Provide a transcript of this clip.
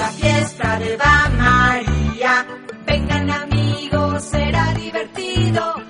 la fiesta de Eva María. Vengan amigos, será divertido.